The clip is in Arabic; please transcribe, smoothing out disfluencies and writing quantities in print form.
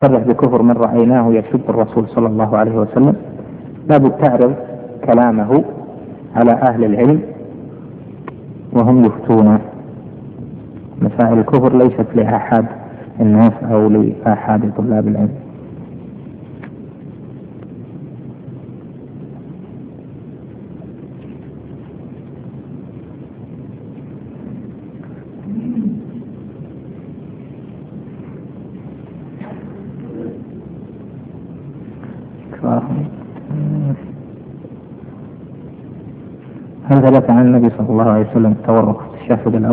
صرح بكفر من رأيناه يسب الرسول صلى الله عليه وسلم لابد تعرض كلامه على أهل العلم وهم يفتون. مسائل الكفر ليست لأحد الناس أو لأحد طلاب العلم. هل ثبت عن النبي صلى الله عليه وسلم التورق في التشهد الأول؟